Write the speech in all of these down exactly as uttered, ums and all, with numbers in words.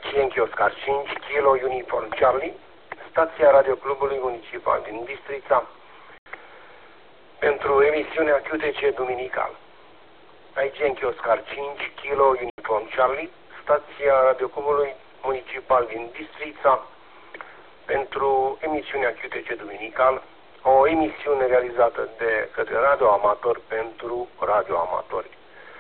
Yankee Oscar cinci, Kilo Uniform Charlie, stația radioclubului municipal din Bistrița, pentru emisiunea Q T C duminical. Aici Yankee Oscar cinci, Kilo Uniform Charlie, stația radioclubului municipal din Bistrița, pentru emisiunea Q T C duminical, o emisiune realizată de către radioamatori pentru radioamatori.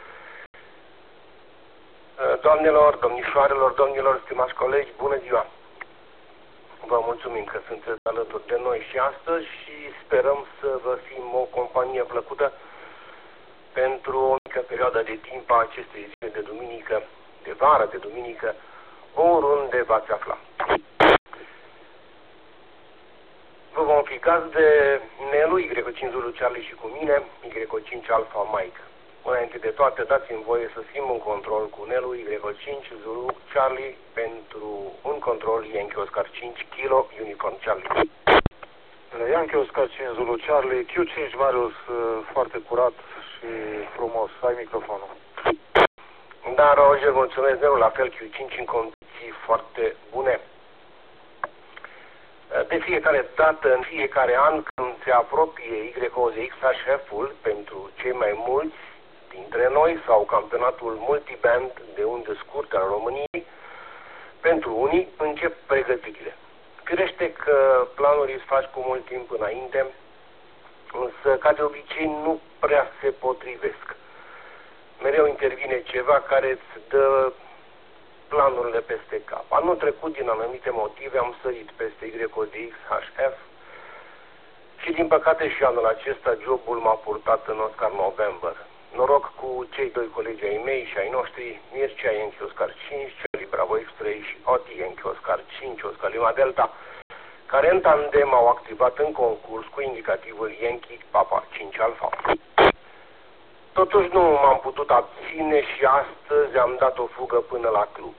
Doamnelor, domnișoarelor, domnilor, stimați colegi, bună ziua! Vă mulțumim că sunteți alături de noi și astăzi și sperăm să vă fim o companie plăcută pentru o mică perioadă de timp a acestei zile de duminică, de vară, de duminică, oriunde v-ați afla. Vă vom fi gazde Nelu, Y cinci Zulu Charlie și cu mine, Y cinci Alpha Mike. Înainte de toate, dați-mi voie să fim în control cu Nelu, Y cinci Zulu Charlie, pentru un control Yankee Oscar cinci, Kilo Uniform Charlie. Yankee Oscar cinci Zulu Charlie, Q cinci Marius, foarte curat și frumos. Ai microfonul. Da, Roger, mulțumesc, Nelu, la fel Q cinci în condiții foarte bune. De fiecare dată, în fiecare an, când se apropie Y O Z X H F-ul, pentru cei mai mulți dintre noi, sau campionatul multiband de undă scurtă al României, pentru unii încep pregătirile. Firește că planurile îți faci cu mult timp înainte, însă, ca de obicei, nu prea se potrivesc. Mereu intervine ceva care îți dă planurile peste cap. Anul trecut, din anumite motive, am sărit peste Y O Z X H F și, din păcate, și anul acesta jobul m-a purtat în Oscar November. Noroc cu cei doi colegi ai mei și ai noștri, Mircea Yankee Oscar cinci, Charlie Bravo X trei și Oti Yankee Oscar cinci, Oscar Lima Delta, care în tandem au activat în concurs cu indicativul Yankee Papa cinci Alpha. Totuși nu m-am putut abține și astăzi am dat o fugă până la club.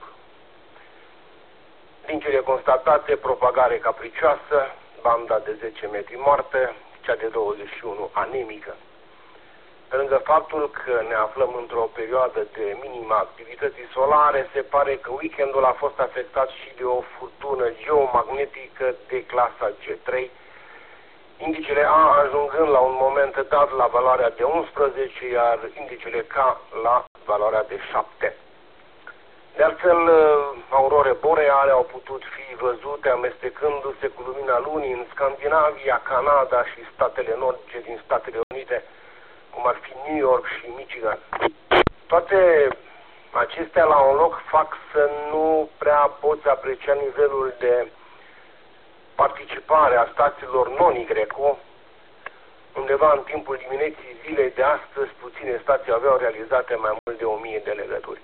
Din cele constatate, propagare capricioasă, banda de zece metri moartă, cea de douăzeci și unu anemică. Pe lângă faptul că ne aflăm într-o perioadă de minimă activității solare, se pare că weekendul a fost afectat și de o furtună geomagnetică de clasa G trei, indicele A ajungând la un moment dat la valoarea de unsprezece, iar indicele K la valoarea de șapte. De altfel, aurore boreale au putut fi văzute amestecându-se cu lumina lunii în Scandinavia, Canada și statele nordice din Statele Unite, cum ar fi New York și Michigan. Toate acestea la un loc fac să nu prea poți aprecia nivelul de participare a stațiilor non-Y. Undeva în timpul dimineții zilei de astăzi, puține stații aveau realizate mai mult de o mie de legături.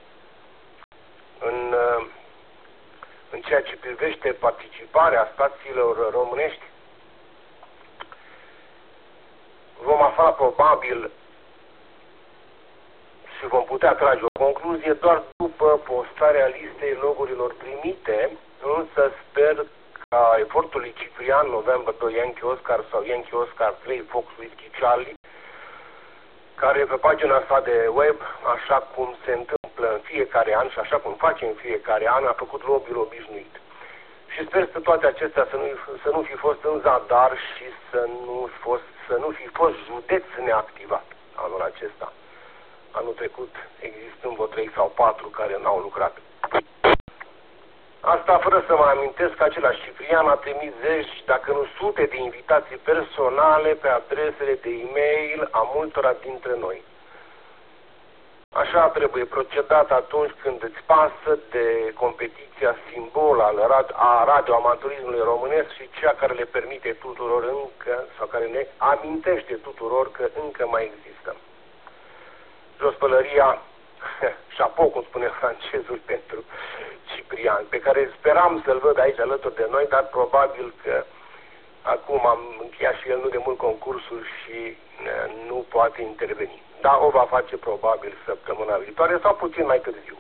În, în ceea ce privește participarea stațiilor românești, vom afla probabil și vom putea trage o concluzie doar după postarea listei logurilor primite, însă sper ca efortul lui Ciprian, November doi Yankee Oscar sau Yankee Oscar trei Fox Whiskey Charlie, care pe pagina sa de web, așa cum se întâmplă în fiecare an și așa cum face în fiecare an, a făcut lobby-ul obișnuit. Și sper să toate acestea să nu, să nu fi fost în zadar și să nu, fost, să nu fi fost județ neactivat anul acesta. Anul trecut existând vreo trei sau patru care n-au lucrat. Asta fără să mă amintesc că același Ciprian a trimis zeci, dacă nu sute de invitații personale pe adresele de e-mail a multora dintre noi. Așa trebuie procedat atunci când îți pasă de competiția simbol al a radioamatorismului românesc și cea care le permite tuturor încă, sau care ne amintește tuturor că încă mai există. Jos pălăria, șapou, cum spune francezul, pentru Ciprian, pe care speram să-l văd aici alături de noi, dar probabil că acum am încheiat și el nu de mult concursul și nu poate interveni. Da, o va face probabil săptămâna viitoare sau puțin mai târziu.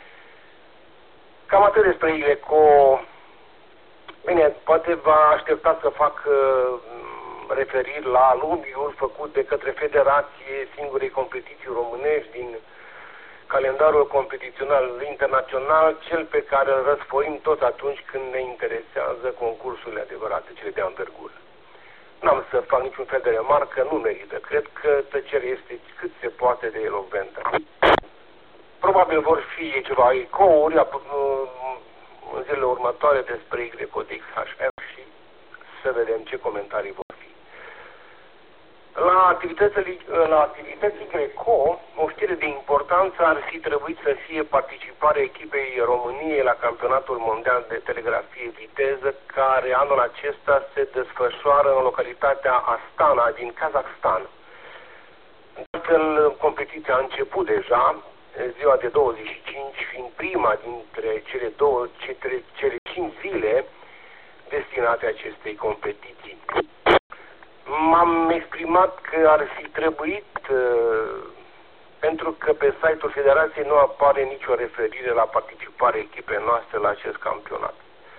Cam atât despre Ileco. Bine, poate va aștepta să fac uh, referiri la lobby-ul făcut de către Federație singurei competiții românești din calendarul competițional internațional, cel pe care îl răsfoim tot atunci când ne interesează concursurile adevărate, cele de anvergură. N-am să fac niciun fel de remarcă, nu merită. Cred că tăcerea este cât se poate de elocventă. Probabil vor fi ceva ecouri în zilele următoare despre Y D X H F și să vedem ce comentarii vor fi. La activitățile, la activității Greco, o știre de importanță ar fi trebuit să fie participarea echipei României la Campionatul Mondial de Telegrafie Viteză, care anul acesta se desfășoară în localitatea Astana din Kazakhstan. Astfel, competiția a început deja, ziua de douăzeci și cinci fiind prima dintre cele, două, cele, cele cinci zile destinate acestei competiții. M-am exprimat că ar fi trebuit, pentru că pe site-ul Federației nu apare nicio referire la participarea echipei noastre la acest campionat.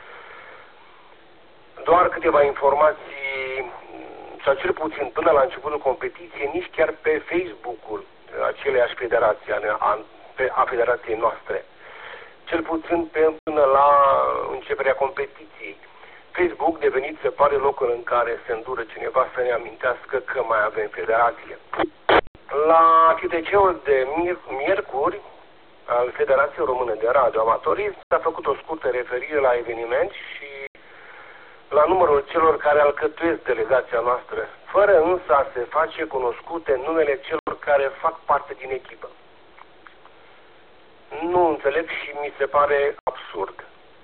Doar câteva informații, sau cel puțin până la începutul competiției, nici chiar pe Facebook-ul aceleiași federații, a, a federației noastre, cel puțin pe, până la începerea competiției. Facebook devenit se pare locul în care se îndură cineva să ne amintească că mai avem federație. La C T C-ul de miercuri al Federației Române de Radioamatorism s-a făcut o scurtă referire la eveniment și la numărul celor care alcătuiesc delegația noastră, fără însă a se face cunoscute numele celor care fac parte din echipă. Nu înțeleg și mi se pare absurd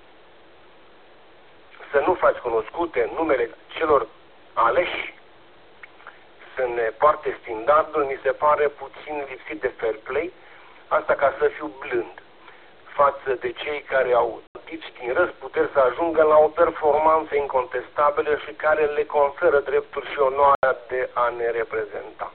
să nu faci cunoscute numele celor aleși, să ne poarte standardul, mi se pare puțin lipsit de fair play, asta ca să fiu blând față de cei care au tips din răzputeri să ajungă la o performanță incontestabilă și care le conferă dreptul și onoarea de a ne reprezenta.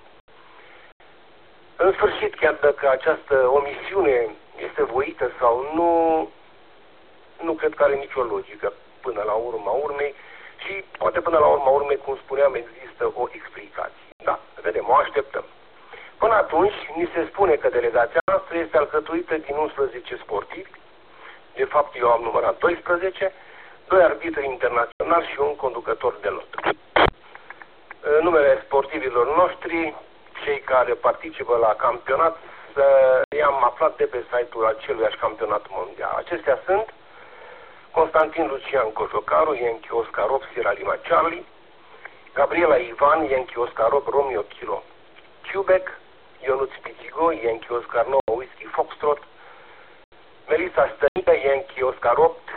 În sfârșit, chiar dacă această omisiune este voită sau nu, nu cred că are nicio logică până la urma urmei și poate până la urma urmei, cum spuneam, există o explicație. Da, vedem, o așteptăm. Până atunci, ni se spune că delegația noastră este alcătuită din unsprezece sportivi, de fapt eu am numărat doisprezece, doi arbitri internaționali și un conducător de lot. Numele sportivilor noștri, cei care participă la campionat, i-am aflat de pe site-ul aceluiași campionat mondial. Acestea sunt Constantin Lucian Cojocaru, Yankee Oscar opt, Sierra Lima Charlie, Gabriela Ivan, Yankee Oscar opt, Romeo Kilo Quebec, Ionuț Pitigo, Yankee Oscar nouă, Whisky Foxtrot, Melissa Stănică, Yankee Oscar opt,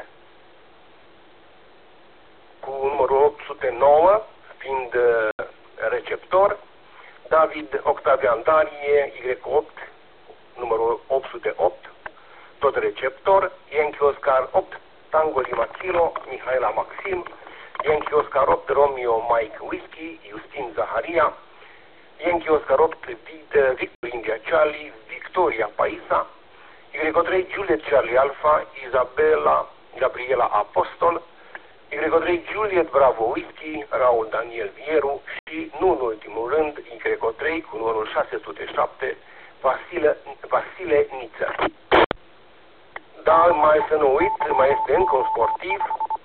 cu numărul opt sute nouă, fiind uh, receptor, David Octavian Darie, Y opt, numărul opt sute opt, tot receptor, Yankee Oscar opt, Tango Lima Kilo, Mihaela Maxim, Yankee Oscar opt, Romeo Mike Whisky, Justin Zaharia, Yankee Oscar opt, Victor India Charlie, Victoria Paisa, Y trei Juliet Charlie Alpha, Isabela Gabriela Apostol, Y trei Juliet Bravo Whisky, Raul Daniel Vieru și, nu în ultimul rând, Y trei cu numărul șase sute șapte, Vasile, Vasile Niță. Dar mai să nu uit, mai este încă un sportiv.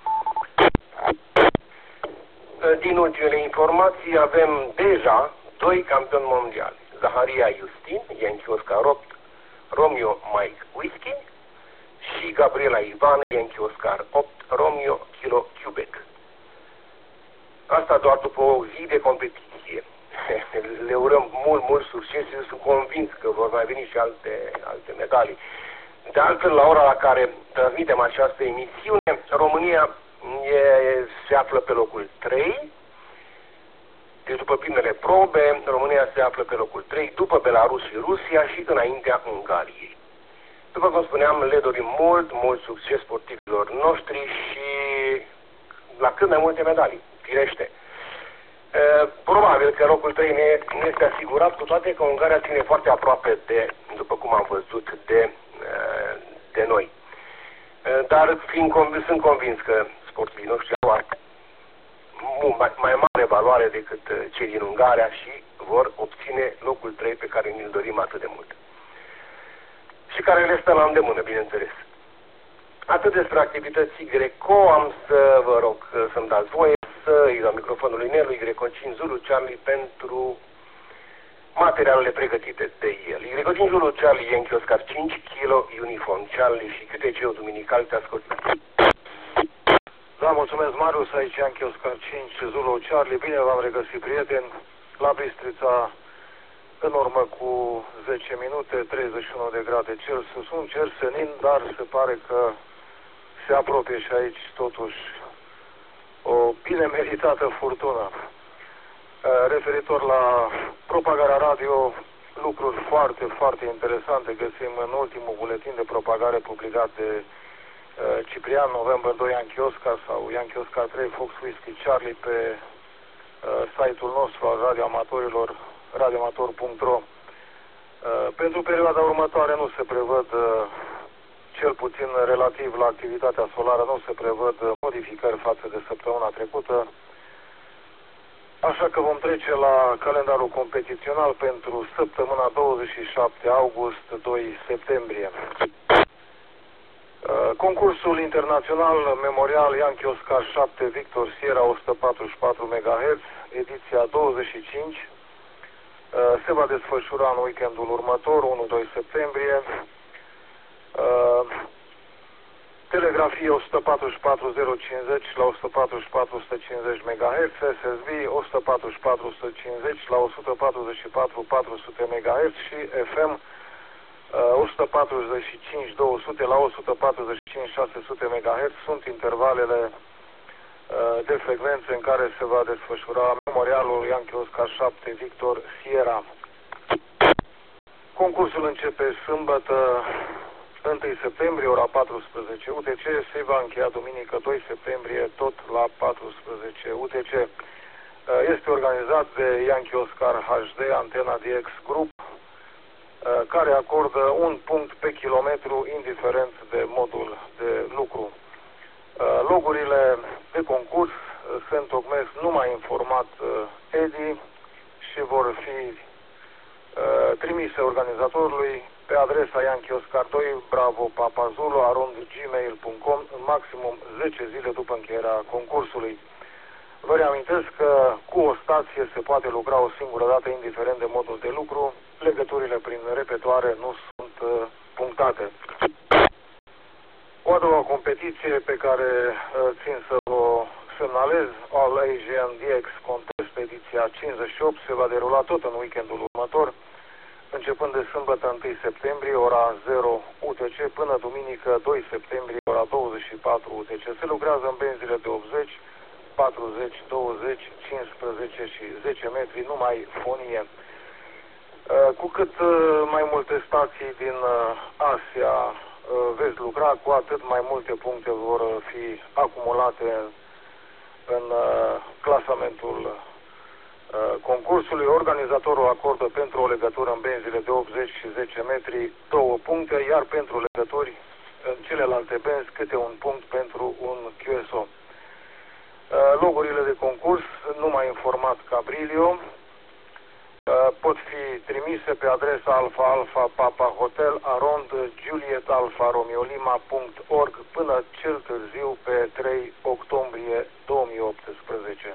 Din ultimele informații avem deja doi campioni mondiali. Zaharia Justin, Yankee Oscar opt, Romeo Mike Whisky și Gabriela Ivan, Yankee Oscar opt, Romeo Kilo Quebec. Asta doar după o zi de competiție. Le urăm mult, mult succes și sunt convins că vor mai veni și alte, alte medalii. De altfel, la ora la care transmitem această emisiune, România e, se află pe locul trei. Deci după primele probe, România se află pe locul trei, după Belarus și Rusia și înaintea Ungariei. După cum spuneam, le dorim mult, mult succes sportivilor noștri și la cât mai multe medalii, firește. E, probabil că locul trei ne, ne este asigurat, cu toate că Ungaria ține foarte aproape de, după cum am văzut, de, de noi. E, dar fiind convins, sunt convins că sportivii noștri au mai, mai mare valoare decât cei din Ungaria și vor obține locul trei pe care ne-l dorim atât de mult. și care le stă la îndemână, bineînțeles. Atât despre activități Greco, am să vă rog să-mi dați voie să îi dau microfonul lui Nelu, Greco cinci Zulu Charlie, pentru materialele pregătite de el. Greco cinci Zulu Charlie, Yankee Oscar cinci kilo, uniform Charlie și Q T C-ul duminical te ascult. Da, mulțumesc, Marius, aici Yankee Oscar cinci Zulu Charlie, bine v-am regăsit, prieteni, la Bistrița, în urmă cu zece minute, treizeci și unu de grade Celsius, un cer senin, dar se pare că se apropie și aici, totuși, o bine meritată furtună. Referitor la propagarea radio, lucruri foarte, foarte interesante găsim în ultimul buletin de propagare publicat de Ciprian, November doi Yankee Oscar sau Yankee Oscar trei Fox Whiskey Charlie pe site-ul nostru al radioamatorilor, radioamator punct ro. Pentru perioada următoare nu se prevăd, cel puțin relativ la activitatea solară, nu se prevăd modificări față de săptămâna trecută. Așa că vom trece la calendarul competițional pentru săptămâna douăzeci și șapte august doi septembrie. Concursul internațional memorial Yankee Oscar șapte Victor Sierra o sută patruzeci și patru megahertz, ediția douăzeci și cinci, se va desfășura în weekendul următor, unu doi septembrie. Telegrafie o sută patruzeci și patru zero cincizeci la o sută patruzeci și patru o sută cincizeci megahertz, S S B o sută patruzeci și patru o sută cincizeci la o sută patruzeci și patru patru sute megahertz și F M o sută patruzeci și cinci două sute la o sută patruzeci și cinci șase sute megahertz sunt intervalele de frecvențe în care se va desfășura memorialul Yankee Oscar șapte Victor Sierra. Concursul începe sâmbătă unu septembrie, ora patrusprezece U T C, se va încheia duminică doi septembrie, tot la patrusprezece U T C. Este organizat de Yankee Oscar H D, Antena D X Group, care acordă un punct pe kilometru, indiferent de modul de lucru. Logurile de concurs se întocmesc numai în format E D I și vor fi trimise organizatorului pe adresa Yankee Oscar doi Bravo Papa Zulu arond gmail punct com în maximum zece zile după încheierea concursului. Vă reamintesc că cu o stație se poate lucra o singură dată, indiferent de modul de lucru. Legăturile prin repetoare nu sunt uh, punctate. O a doua competiție pe care uh, țin să vă semnalez, All Asian D X Contest, ediția cincizeci și opt, se va derula tot în weekendul următor, începând de sâmbătă unu septembrie, ora zero U T C, până duminică doi septembrie, ora douăzeci și patru U T C. Se lucrează în benzile de optzeci, patruzeci, douăzeci, cincisprezece și zece metri, numai fonie. Cu cât mai multe stații din Asia veți lucra, cu atât mai multe puncte vor fi acumulate în clasamentul concursului. Organizatorul acordă pentru o legătură în benzile de optzeci și zece metri două puncte, iar pentru legături în celelalte benzi câte un punct pentru un Q S O. Logurile de concurs, numai în format Cabrilio, pot fi trimise pe adresa alfa alfa papa hotel arond juliet alfa romeo lima punct org până cel târziu pe trei octombrie două mii optsprezece.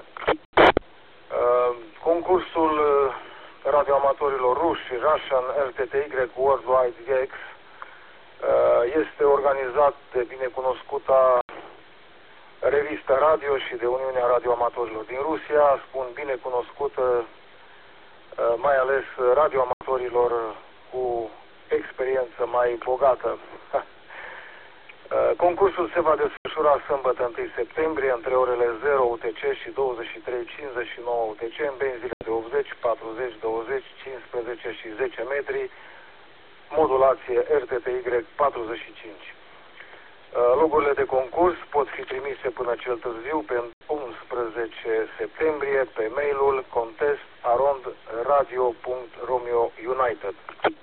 Concursul radioamatorilor ruși Russian R T T Y Worldwide D X este organizat de binecunoscuta revistă radio și de Uniunea Radioamatorilor din Rusia, spun binecunoscută mai ales radioamatorilor cu experiență mai bogată. Concursul se va desfășura sâmbătă unu septembrie între orele zero U T C și douăzeci și trei cincizeci și nouă U T C în benzile de optzeci, patruzeci, douăzeci, cincisprezece și zece metri, modulație R T T Y patruzeci și cinci. Logurile de concurs pot fi trimise până cel târziu pe unsprezece septembrie pe mailul contest arond radio punct romeo united.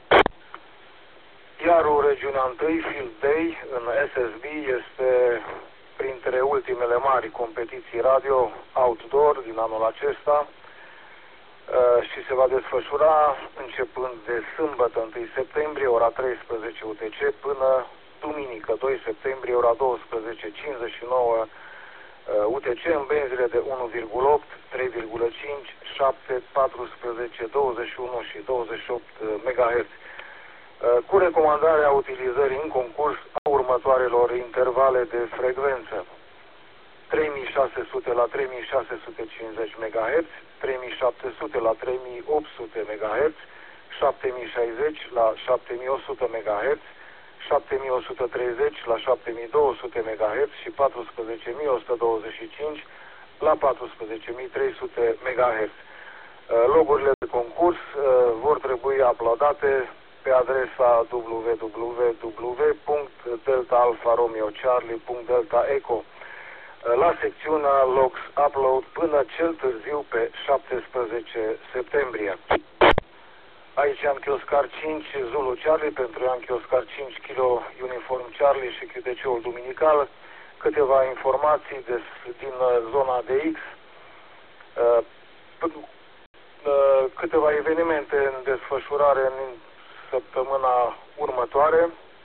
Iarul regiunea unu, Field Day, în S S B, este printre ultimele mari competiții radio outdoor din anul acesta. și se va desfășura începând de sâmbătă întâi septembrie, ora treisprezece U T C, până duminică doi septembrie, ora douăsprezece cincizeci și nouă U T C, în benzile de unu virgulă opt, trei virgulă cinci, șapte, paisprezece, douăzeci și unu și douăzeci și opt megahertz, cu recomandarea utilizării în concurs a următoarelor intervale de frecvență: trei mii șase sute la trei mii șase sute cincizeci megahertz, trei mii șapte sute la trei mii opt sute megahertz, șapte mii șaizeci la șapte mii o sută megahertz, șapte mii o sută treizeci la șapte mii două sute megahertz și paisprezece mii o sută douăzeci și cinci la paisprezece mii trei sute megahertz. Logurile de concurs vor trebui uploadate pe adresa w w w punct delta alfa romeo charlie punct delta eco la secțiunea Logs Upload până cel târziu pe șaptesprezece septembrie. Aici Yankee Oscar cinci Zulu Charlie pentru Yankee Oscar cinci Kilo Uniform Charlie și Q T C-ul duminical. Câteva informații des, din zona de X, câteva evenimente în desfășurare în săptămâna următoare,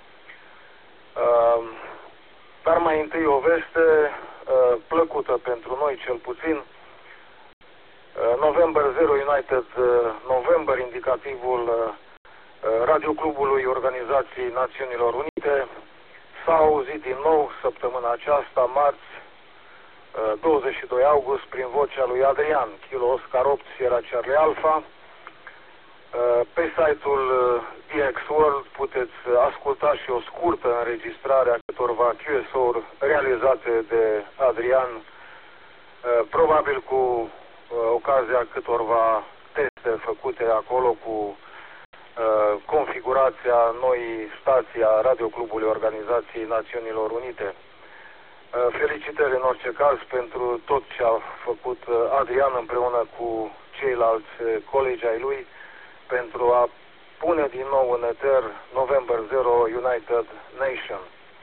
dar mai întâi o veste plăcută pentru noi cel puțin. November Zero United November, indicativul radioclubului Organizației Națiunilor Unite, s-a auzit din nou săptămâna aceasta, marți, douăzeci și doi august, prin vocea lui Adrian, Kilo Oscar opt Sierra Charlie Alpha. Pe site-ul D X World puteți asculta și o scurtă înregistrare a câtorva Q S O-uri realizate de Adrian, probabil cu ocazia câtorva teste făcute acolo cu configurația noii stații a Radioclubului Organizației Națiunilor Unite. Felicitări în orice caz pentru tot ce a făcut Adrian împreună cu ceilalți colegi ai lui pentru a pune din nou în eter November Zero United Nation.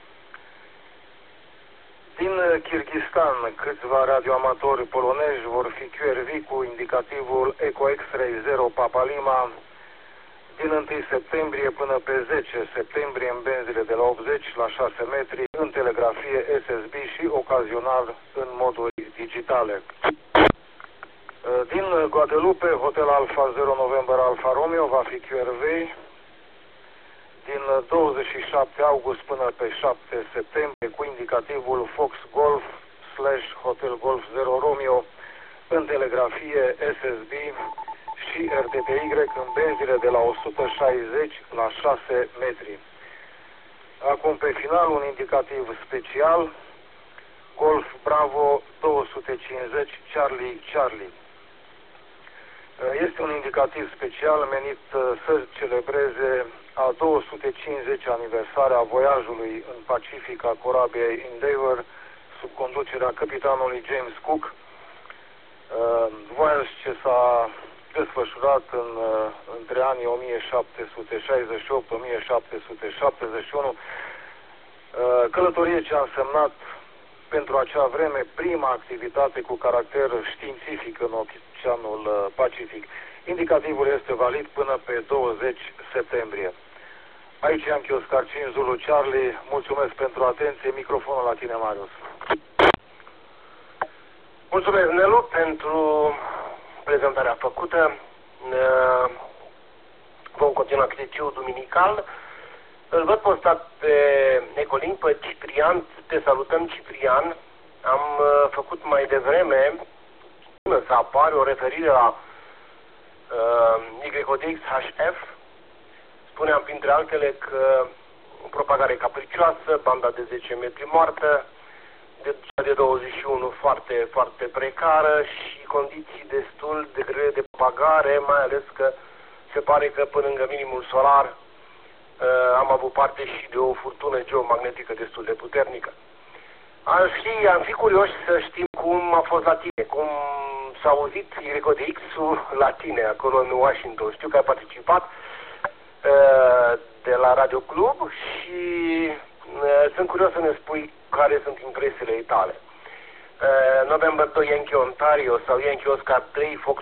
Din Kyrgyzstan, câțiva radioamatori polonezi vor fi Q R V cu indicativul Eco X-Ray Zero Papa Lima din întâi septembrie până pe zece septembrie în benzile de la optzeci la șase metri, în telegrafie S S B și ocazional în moduri digitale. Din Guadeloupe, Hotel Alfa Zero November Alfa Romeo va fi Q R V din douăzeci și șapte august până pe șapte septembrie cu indicativul Fox Golf slash Hotel Golf Zero Romeo în telegrafie S S B și R T T Y în benzile de la o sută șaizeci la șase metri. Acum pe final un indicativ special, Golf Bravo două sute cincizeci Charlie Charlie. Este un indicativ special menit să celebreze a două sute cincizeci aniversare a voiajului în Pacific a corabiei Endeavour sub conducerea capitanului James Cook. Voiaj ce s-a desfășurat în, între anii o mie șapte sute șaizeci și opt - o mie șapte sute șaptezeci și unu, călătorie ce a însemnat pentru acea vreme prima activitate cu caracter științific în Oceanul Pacific. Indicativul este valid până pe douăzeci septembrie. Aici Yankee Oscar cinci Zulu Charlie, mulțumesc pentru atenție, microfonul la tine, Marius. Mulțumesc, Nelu, pentru prezentarea făcută. Vom continua cu T C-ul duminical. Îl văd postat pe Ecolink pe Ciprian. Te salutăm, Ciprian. Am făcut mai devreme să apare o referire la uh, Y O D X H F. Spuneam printre altele că o propagare capricioasă, banda de zece metri moartă, de, de douăzeci și unu foarte, foarte precară și condiții destul de grele de propagare, mai ales că se pare că până lângă minimul solar uh, am avut parte și de o furtună geomagnetică destul de puternică. Am fi, am fi curioși să știm cum a fost la tine, cum s-a auzit Y O D X-ul la tine, acolo în Washington. Știu că ai participat uh, de la Radio Club și uh, sunt curios să ne spui care sunt impresiile tale. Uh, November doi Yankee Ontario sau Yankee Oscar trei Fox Whiskey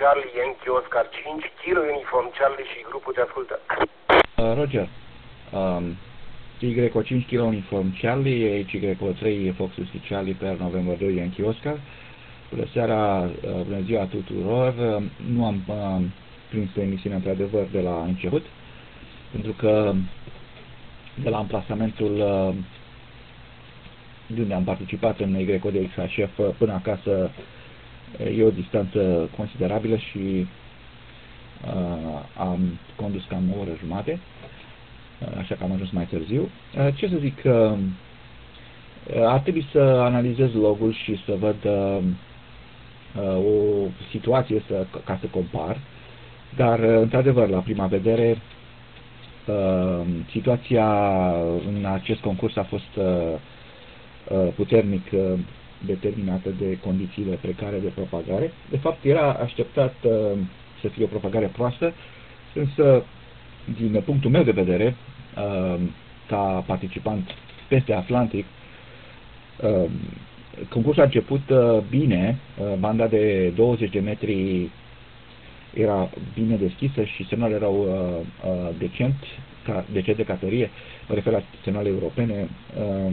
Charlie, Yankee Oscar cinci, Kilo Uniform Charlie și grupul te ascultă. Uh, Roger, um, Y O cinci, Kilo Uniform Charlie, Y O trei, Fox Whiskey Charlie per November doi, Yankee Oscar. Bună seara, uh, bună ziua tuturor. Uh, nu am uh, prins emisiunea într-adevăr de la început, pentru că de la amplasamentul uh, de unde am participat în Y O de X H F până acasă e o distanță considerabilă și uh, am condus cam o oră jumate, uh, așa că am ajuns mai târziu. Uh, ce să zic, uh, ar trebui să analizez logul și să văd uh, uh, o situație să, ca să compar, dar uh, într-adevăr, la prima vedere, uh, situația în acest concurs a fost uh, uh, puternic uh, determinată de condițiile precare de propagare. De fapt, era așteptat uh, să fie o propagare proastă, însă, din punctul meu de vedere, uh, ca participant peste Atlantic, uh, concursul a început uh, bine, uh, banda de douăzeci de metri era bine deschisă și semnalele erau uh, uh, decent, ca, decent de categorie, mă refer la semnale europene, uh,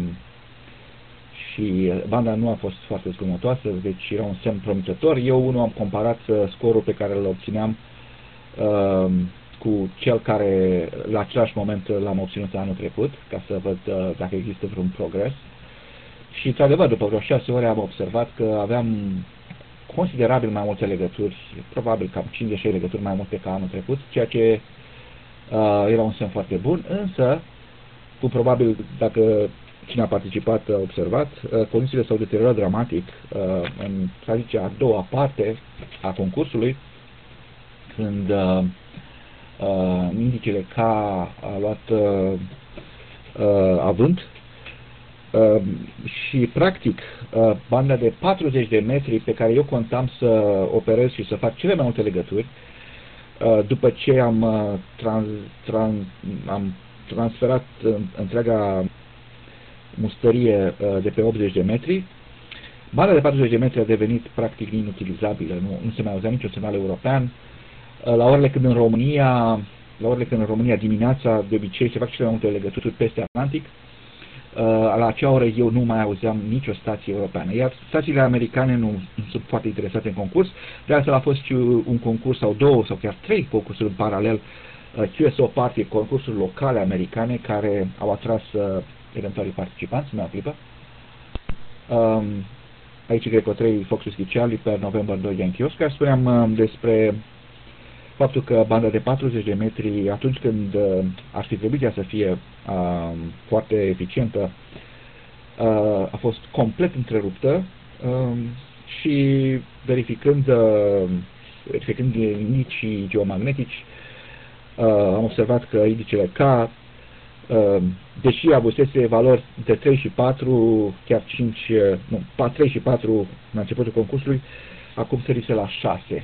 și banda nu a fost foarte zgomotoasă, deci era un semn promițător. Eu unul am comparat uh, scorul pe care îl obțineam uh, cu cel care la același moment l-am obținut anul trecut, ca să văd uh, dacă există vreun progres. Și, într-adevăr, după vreo șase ore am observat că aveam considerabil mai multe legături, probabil cam cincizeci de legături mai multe ca anul trecut, ceea ce uh, era un semn foarte bun, însă, cu probabil, dacă cine a participat a observat, condițiile s-au deteriorat dramatic în, să zice, a doua parte a concursului, când uh, indicele K a luat uh, uh, avânt uh, și, practic, uh, banda de patruzeci de metri pe care eu contam să operez și să fac cele mai multe legături, uh, după ce am, uh, trans, trans, am transferat uh, întreaga mustărie de pe optzeci de metri, banda de patruzeci de metri a devenit practic inutilizabilă, nu, nu se mai auzea niciun semnal european. La orele când în România, la orele când în România dimineața de obicei se fac cele mai multe legături peste Atlantic, la acea oră eu nu mai auzeam nicio stație europeană, iar stațiile americane nu, nu sunt foarte interesate în concurs, de altfel a fost și un concurs sau două sau chiar trei concursuri în paralel, Q S O Party, concursuri locale americane care au atras eventualii participanți, mea clipă. Um, aici Y O trei, Fox Whiskey Charlie per November doi, Yankee Oscar. Spuneam um, despre faptul că banda de patruzeci de metri, atunci când uh, ar fi trebuit ea să fie uh, foarte eficientă, uh, a fost complet întreruptă uh, și verificând, uh, verificând indicii geomagnetici, uh, am observat că indicele K, deși avusese valori de trei și patru, chiar cinci, nu, trei și patru la începutul concursului, acum sărise la șase.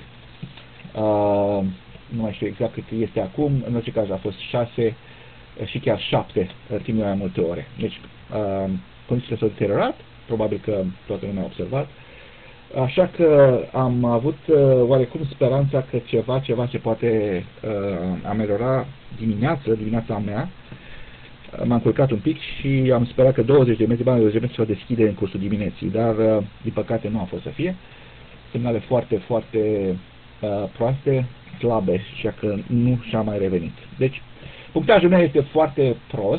Uh, nu mai știu exact cât este acum, în orice caz a fost șase și chiar șapte timp de mai multe ore. Deci, uh, condițiile s-au deteriorat, probabil că toată lumea a observat, așa că am avut uh, oarecum speranța că ceva, ceva se poate uh, ameliora dimineața, dimineața mea. M-am culcat un pic și am sperat că douăzeci de metri, bani douăzeci de metri se va deschide în cursul dimineții, dar din păcate nu a fost să fie. Semnale foarte, foarte uh, proaste, slabe, și că nu și-a mai revenit. Deci, punctajul meu este foarte prost,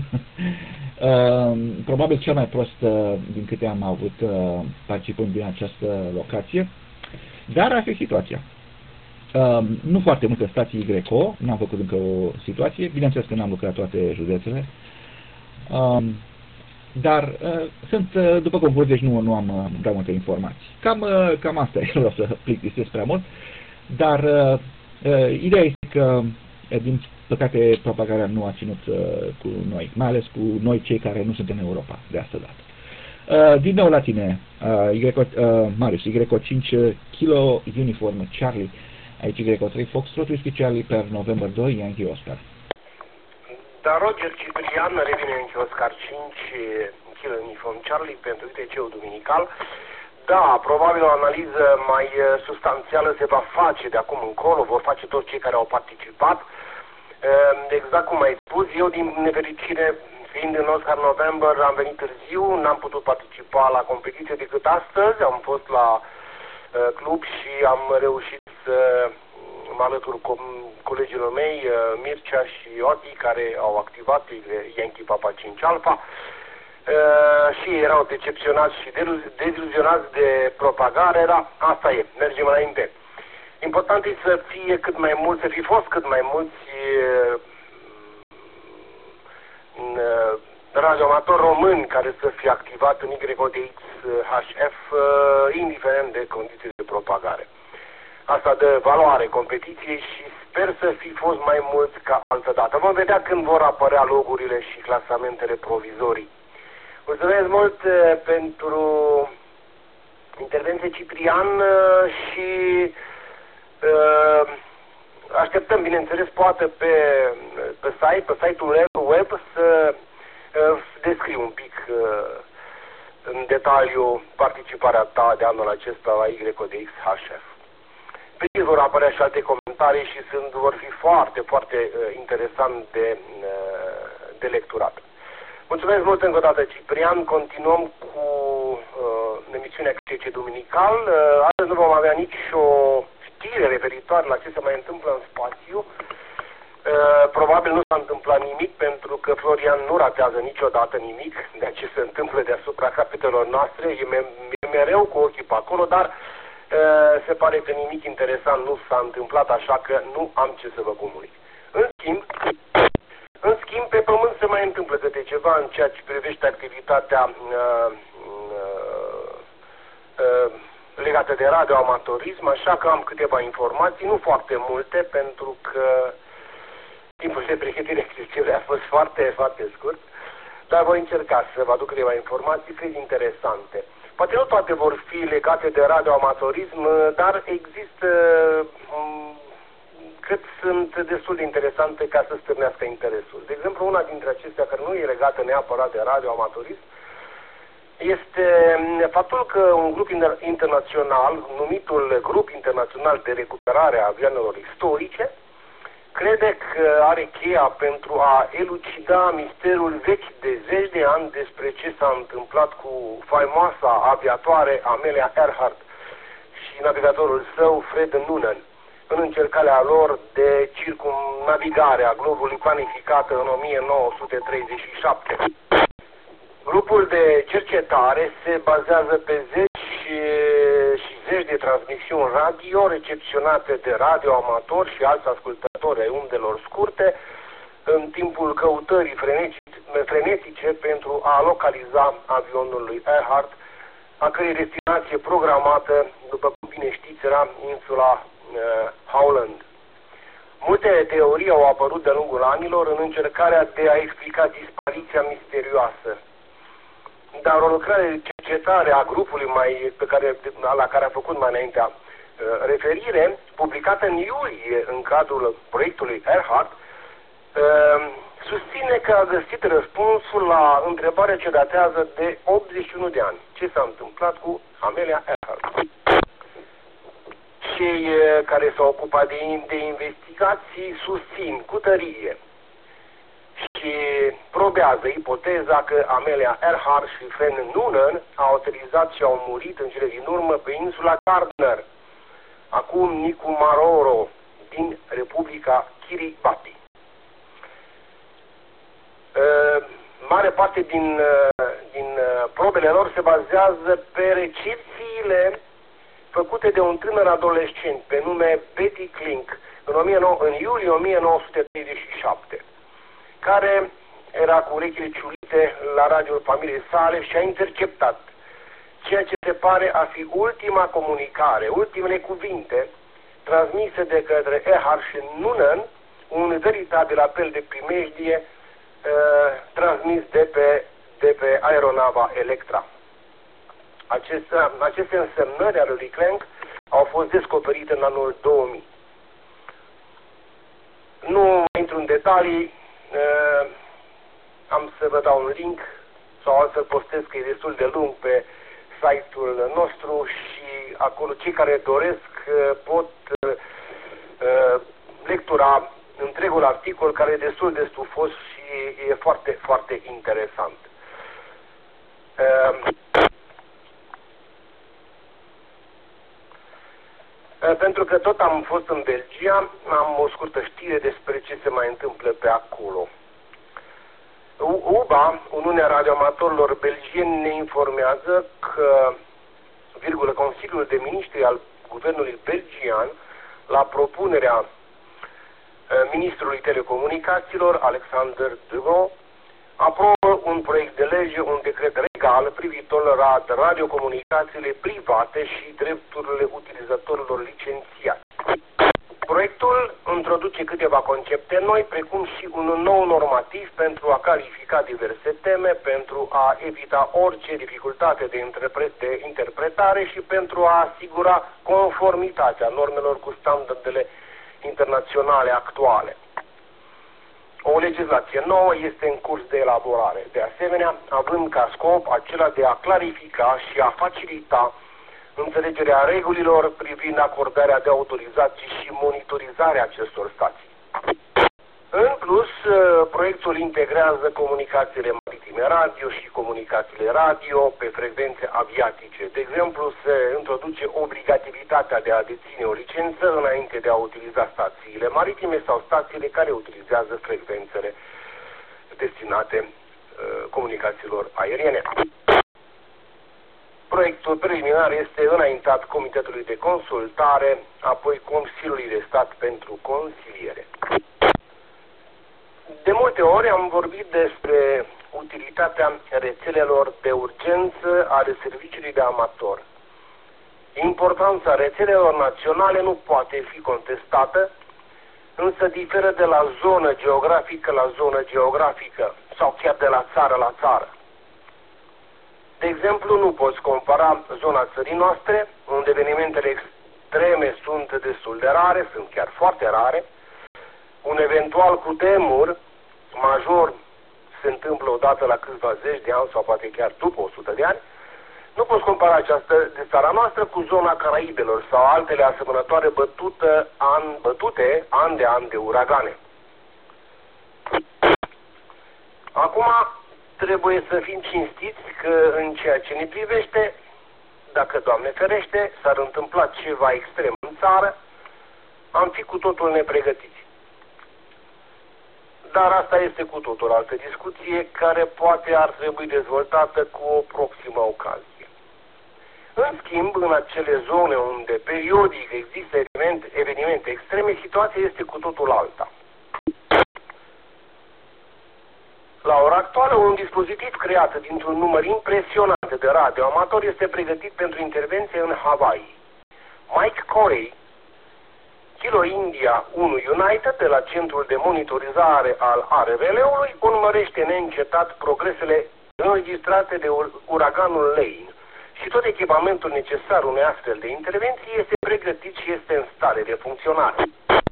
uh, probabil cel mai prost uh, din câte am avut uh, participând din această locație, dar a fi situația. Uh, nu foarte multe stații Y O, nu am făcut încă o situație, bineînțeles că n-am lucrat toate județele, uh, dar uh, sunt, uh, după concurs, deci nu, nu am uh, prea multe informații. Cam, uh, cam asta e, nu vreau să plictisesc prea mult, dar uh, uh, ideea este că, uh, din păcate, propagarea nu a ținut uh, cu noi, mai ales cu noi cei care nu sunt în Europa de asta dată. Uh, din nou la tine, uh, Y, uh, Marius, Y O cinci, Kilo Uniform Charlie, aici Y O trei, Fox Whiskey Charlie per November doi, Yankee Oscar. Da, Roger Ciprian revine Yankee Oscar cinci, Kilo Uniform Charlie pentru U T C-ul duminical. Da, probabil o analiză mai uh, substanțială se va face de acum încolo, vor face toți cei care au participat. Uh, exact cum ai spus, eu din nefericire, fiind în Oscar November, am venit târziu, n-am putut participa la competiție decât astăzi, am fost la uh, club și am reușit să mă alătur cu colegilor mei, uh, Mircea și Oti, care au activat Yankee Papa cinci Alpha. Uh, și erau decepționați și deziluzionați de propagare, era, asta e, mergem înainte. Important e să fie cât mai mulți, să fi fost cât mai mulți uh, uh, radioamatori români care să fie activat în Y O D X H F, uh, indiferent de condiții de propagare. Asta dă valoare competiției și sper să fi fost mai mulți ca altă dată. Vom vedea când vor apărea logurile și clasamentele provizorii. Mulțumesc mult uh, pentru intervenție, Ciprian, uh, și uh, așteptăm, bineînțeles, poate pe, pe site, pe site-ul web să uh, descriu un pic uh, în detaliu participarea ta de anul acesta la Y O D X H F. Pe vor apărea și alte comentarii și sunt, vor fi foarte, foarte uh, interesant de, uh, de lecturat. Mulțumesc mult încă o dată, Ciprian. Continuăm cu uh, emisiunea C C Duminical. Uh, astăzi nu vom avea nici o știre referitoare la ce se mai întâmplă în spațiu. Uh, probabil nu s-a întâmplat nimic, pentru că Florian nu ratează niciodată nimic de ce se întâmplă deasupra capetelor noastre. E, me e mereu cu ochii pe acolo, dar uh, se pare că nimic interesant nu s-a întâmplat, așa că nu am ce să vă comunic. În schimb, În schimb, pe pământ se mai întâmplă câte ceva în ceea ce privește activitatea uh, uh, uh, legată de radioamatorism, așa că am câteva informații, nu foarte multe, pentru că timpul de pregătire excesivă a fost foarte, foarte scurt, dar voi încerca să vă aduc câteva informații, cred, interesante. Poate nu toate vor fi legate de radioamatorism, dar există um, cât sunt destul de interesante ca să stârnească interesul. De exemplu, una dintre acestea care nu e legată neapărat de radioamatorism este faptul că un grup internațional, numitul Grup Internațional de Recuperare a Avioanelor Istorice, crede că are cheia pentru a elucida misterul vechi de zeci de ani despre ce s-a întâmplat cu faimoasa aviatoare Amelia Earhart și navigatorul său Fred Noonan în încercarea lor de circumnavigare a globului planificată în o mie nouă sute treizeci și șapte. Grupul de cercetare se bazează pe zeci și zeci de transmisiuni radio recepționate de radioamatori și alți ascultători ai undelor scurte în timpul căutării frenetice pentru a localiza avionul lui Earhart, a cărei destinație programată, după cum bine știți, era insula uh, Howland. Multe teorii au apărut de-a lungul anilor în încercarea de a explica dispariția misterioasă. Dar o lucrare de cercetare a grupului mai, pe care, la care a făcut mai înainte uh, referire, publicată în iulie în cadrul proiectului Earhart, uh, susține că a găsit răspunsul la întrebarea ce datează de optzeci și unu de ani. Ce s-a întâmplat cu Amelia Earhart? Cei uh, care s-au ocupat de, de investigații susțin cu tărie și probează ipoteza că Amelia Earhart și Fred Noonan au aterizat și au murit în cele din urmă pe insula Gardner, acum Nikumaroro, din Republica Kiribati. Uh, mare parte din, uh, din uh, probele lor se bazează pe recepțiile făcute de un tânăr adolescent pe nume Betty Klink în, în iulie o mie nouă sute treizeci și șapte. Care era cu urechile ciulite la radioul familiei sale și a interceptat ceea ce se pare a fi ultima comunicare, ultimele cuvinte transmise de către Earhart și Noonan, un veritabil apel de primejdie uh, transmis de pe, de pe aeronava Electra. Aceste, aceste însemnări ale lui Clank au fost descoperite în anul două mii. Nu intru în detalii, Uh, am să vă dau un link sau altfel postez că e destul de lung pe site-ul nostru și acolo cei care doresc pot lectura întregul articol, care e destul de stufos și e foarte, foarte interesant. Pentru că tot am fost în Belgia, am o scurtă știre despre ce se mai întâmplă pe acolo. U B A, Uniunea Radioamatorilor Belgieni, ne informează că, virgulă, Consiliul de Ministri al Guvernului Belgian, la propunerea Ministrului Telecomunicațiilor, Alexander Duron, aprobă un proiect de lege, un decret legal privitor la radiocomunicațiile private și drepturile utilizatorilor licențiați. Proiectul introduce câteva concepte noi, precum și un nou normativ pentru a clarifica diverse teme, pentru a evita orice dificultate de, de interpretare și pentru a asigura conformitatea normelor cu standardele internaționale actuale. O legislație nouă este în curs de elaborare. De asemenea, având ca scop acela de a clarifica și a facilita înțelegerea regulilor privind acordarea de autorizații și monitorizarea acestor stații. În plus, proiectul integrează comunicațiile maritime radio și comunicațiile radio pe frecvențe aviatice. De exemplu, se introduce obligativitatea de a deține o licență înainte de a utiliza stațiile maritime sau stațiile care utilizează frecvențele destinate uh, comunicațiilor aeriene. Proiectul preliminar este înaintat Comitetului de Consultare, apoi Consiliului de Stat pentru Consiliere. De multe ori am vorbit despre utilitatea rețelelor de urgență ale serviciului de amator. Importanța rețelelor naționale nu poate fi contestată, însă diferă de la zonă geografică la zonă geografică sau chiar de la țară la țară. De exemplu, nu poți compara zona țării noastre, unde evenimentele extreme sunt destul de rare, sunt chiar foarte rare. Un eventual cutremur major se întâmplă odată la câțiva zeci de ani sau poate chiar după o sută de ani. Nu poți compara această de țara noastră cu zona Caraibelor sau altele asemănătoare bătută, an, bătute an de an de uragane. Acum, trebuie să fim cinstiți că în ceea ce ne privește, dacă Doamne ferește, s-ar întâmpla ceva extrem în țară, am fi cu totul nepregătiți. Dar asta este cu totul altă discuție care poate ar trebui dezvoltată cu o proximă ocazie. În schimb, în acele zone unde periodic există evenimente, evenimente extreme, situația este cu totul alta. La ora actuală, un dispozitiv creat dintr-un număr impresionant de radioamatori este pregătit pentru intervenție în Hawaii. Mike Corey, Kilo India unu United, de la Centrul de Monitorizare al A R V L-ului, urmărește neîncetat progresele înregistrate de uraganul Lane și tot echipamentul necesar unei astfel de intervenții este pregătit și este în stare de funcționare.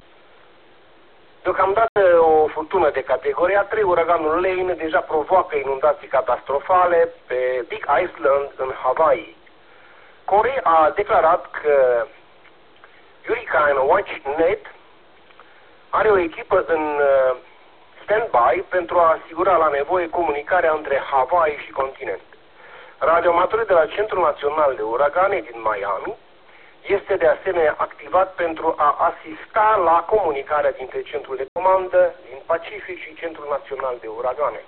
Deocamdată o furtună de categoria trei, uraganul Lane, deja provoacă inundații catastrofale pe Big Island în Hawaii. Corey a declarat că Hurricane Watch Net are o echipă în stand-by pentru a asigura la nevoie comunicarea între Hawaii și continent. Radioamatorii de la Centrul Național de Uragane din Miami este de asemenea activat pentru a asista la comunicarea dintre Centrul de Comandă din Pacific și Centrul Național de Uragane.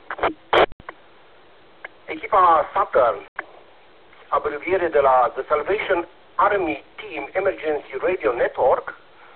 Echipa Saturn, abreviere de la The Salvation Army Team Emergency Radio Network,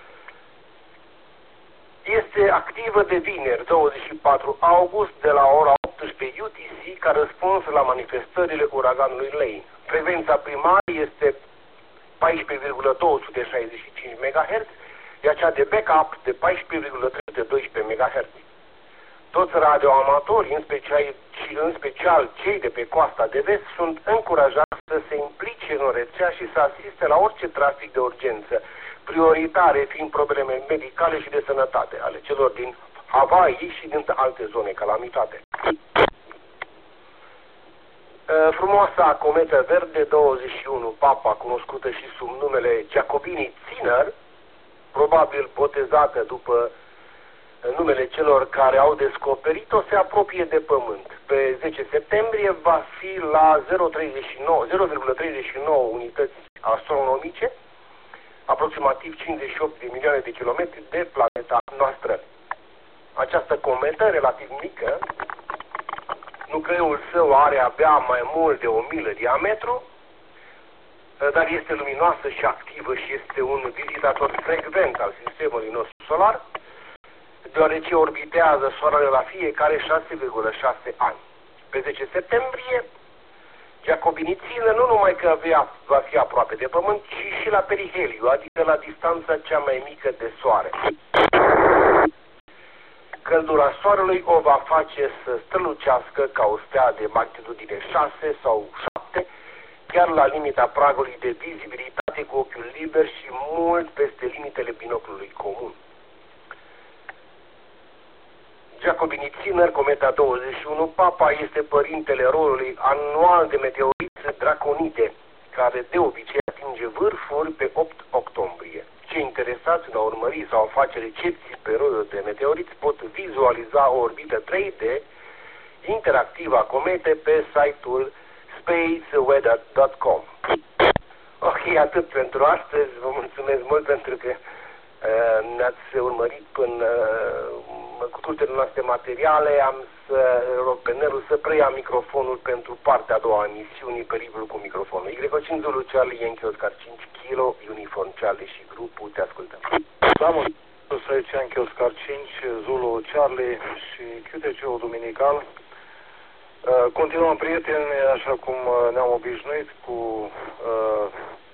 este activă de vineri, douăzeci și patru august, de la ora optsprezece U T C, ca răspuns la manifestările uraganului Lane. Frecvența primară este paisprezece virgulă două sute șaizeci și cinci megahertz, iar cea de backup de paisprezece virgulă trei sute doisprezece megahertz. Toți radioamatorii, în special, și în special cei de pe coasta de vest, sunt încurajați să se implice în rețea și să asiste la orice trafic de urgență, prioritare fiind probleme medicale și de sănătate ale celor din Hawaii și din alte zone calamitate. Frumoasa cometă verde douăzeci și unu, Papa, cunoscută și sub numele Giacobini Zinner, probabil botezată după numele celor care au descoperit-o, se apropie de Pământ. Pe zece septembrie va fi la zero virgulă treizeci și nouă unități astronomice, aproximativ cincizeci și opt de milioane de kilometri de planeta noastră. Această cometă, relativ mică, nucleul său are abia mai mult de o milă diametru, dar este luminoasă și activă și este un vizitator frecvent al sistemului nostru solar, deoarece orbitează Soarele la fiecare șase virgulă șase ani. Pe zece septembrie, Giacobini Zinner nu numai că va fi aproape de Pământ, ci și la periheliu, adică la distanța cea mai mică de Soare. Căldura Soarelui o va face să strălucească ca o stea de magnitudine șase sau șapte, chiar la limita pragului de vizibilitate cu ochiul liber și mult peste limitele binoclului comun. Giacobini Zinner, cometa douăzeci și unu, Papa, este părintele rolului anual de meteoriți draconide, care de obicei atinge vârfuri pe opt octombrie. Cei interesați în a urmări sau a face recepții pe rolul de meteoriți pot vizualiza o orbită trei D interactivă a cometei pe site-ul space weather dot com. Ok, atât pentru astăzi. Vă mulțumesc mult pentru că uh, ne-ați urmărit până uh, cu culturile noastre materiale. Am să rog pe Nelu să preia microfonul pentru partea a doua a emisiunii, Pericolul cu microfonul. Y cinci Zulu Charlie Yankee Oscar cinci Kilo Uniform Charlie și grupul, te ascultăm. Da, mulțumesc aici Yankee Oscar cinci Zulu Charlie și Q T C-ul Duminical. Uh, continuăm, prieteni, așa cum uh, ne-am obișnuit cu uh,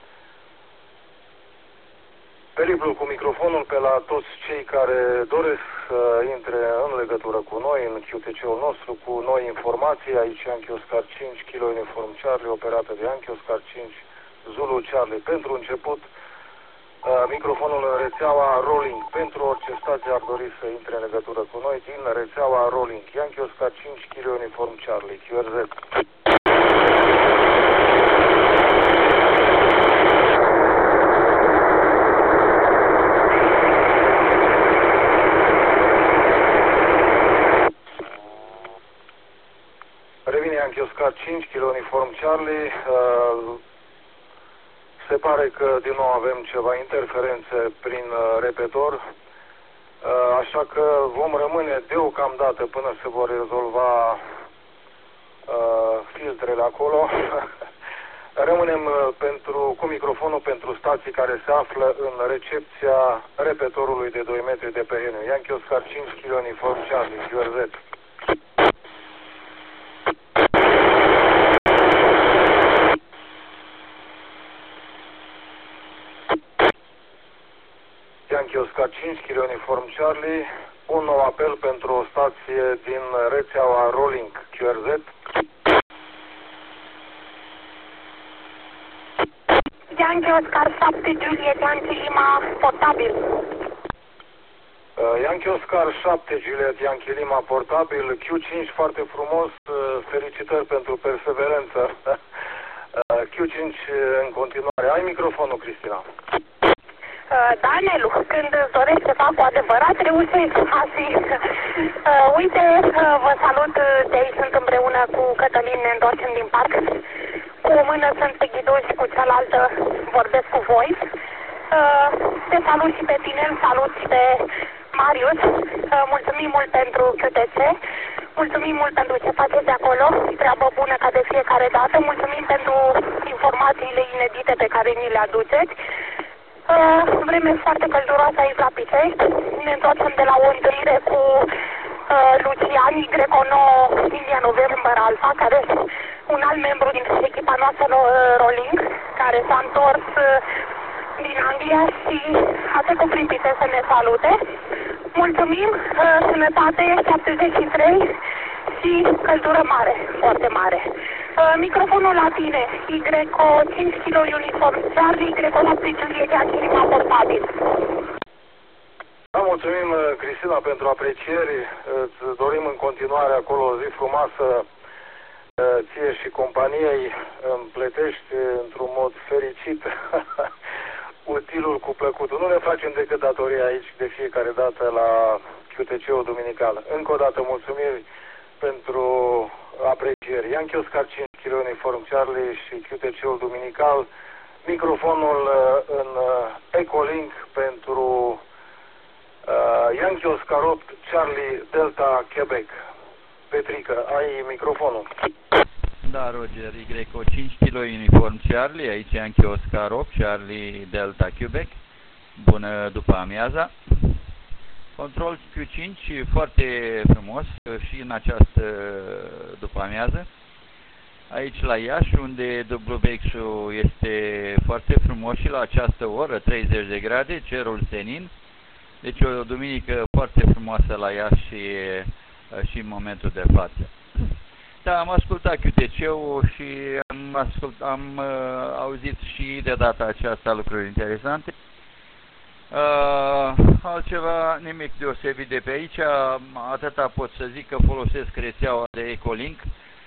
periplul cu microfonul pe la toți cei care doresc să intre în legătură cu noi, în Q T C-ul nostru, cu noi informații. Aici Yankee Oscar cinci Kilo Uniform Charlie, operată de Yankee Oscar cinci Zulu Charlie. Pentru început, uh, microfonul în rețeaua Rolling. Pentru orice stație ar dori să intre în legătură cu noi, din rețeaua Rolling. Yankee Oscar cinci Kilo Uniform Charlie, Q R Z. Revine Yankee Oscar cinci Kilo Uniform Charlie. Uh, se pare că din nou avem ceva interferențe prin uh, repetor, uh, așa că vom rămâne deocamdată până se vor rezolva uh, filtrele acolo. Rămânem uh, pentru, cu microfonul pentru stații care se află în recepția repetorului de doi metri de pereniu. Yankee Oscar cinci Kilo Uniform Charlie, Q R Z. Yankee Oscar cinci Kilo Uniform Charlie, un nou apel pentru o stație din rețeaua Rolling, Q R Z. Yankee Oscar șapte Juliet Yankee Lima portabil. Uh, Yankee Oscar șapte Juliet Yankee Lima portabil, Q cinci foarte frumos, uh, felicitări pentru perseverență. uh, Q cinci în continuare. Ai microfonul, Cristina. Uh, da, Nelu, când îți dorești să fac cu adevărat, reușești. Asi. Uh, uite, uh, vă salut de aici, sunt împreună cu Cătălin, ne întoarcem din parc. Cu o mână sunt pe ghidon și cu cealaltă vorbesc cu voi. Uh, te salut și pe tine, îl salut și pe Marius. Uh, mulțumim mult pentru Q T C. Mulțumim mult pentru ce faceți de acolo, treabă bună ca de fiecare dată. Mulțumim pentru informațiile inedite pe care ni le aduceți. Uh, vreme foarte călduroasă aici la Pitești. Ne întoarcem de la o întâlnire cu uh, Lucian Y nouă India November Alpha, care este un alt membru din echipa noastră uh, Rolling, care s-a întors uh, din Anglia și a trecut prin Pitești să ne salute. Mulțumim, uh, sănătate șaptezeci și trei și căldură mare, foarte mare. Uh, microfonul la tine, Y cinci Kilo Uniform Charlie, Y șapte Juliet Yankee Lima portabil. Da, mulțumim, Cristina, pentru aprecieri. Îți dorim în continuare acolo o zi frumoasă ție și companiei îmi plătești într-un mod fericit utilul cu plăcutul. Nu ne facem decât datoria aici de fiecare dată la Q T C-ul duminical. Încă o dată mulțumiri pentru aprecieri. Yankee Oscar cinci Kilo Uniform Charlie și Q T C-ul duminical. Microfonul în Ecolink pentru uh, Yankee Oscar opt Charlie Delta Quebec. Petrică, ai microfonul. Da, Roger, Y O cinci Kilo Uniform Charlie, aici Yankee Oscar opt Charlie Delta Quebec. Bună după amiaza. Control Q cinci, foarte frumos și în această după amiază. Aici la Iași, unde W X-ul este foarte frumos și la această oră, treizeci de grade, cerul senin. Deci o duminică foarte frumoasă la Iași și, și în momentul de față. Da, am ascultat Q T C-ul și am, ascult, am uh, auzit și de data aceasta lucruri interesante. Uh, altceva, nimic deosebit de pe aici, atâta pot să zic că folosesc rețeaua de Ecolink,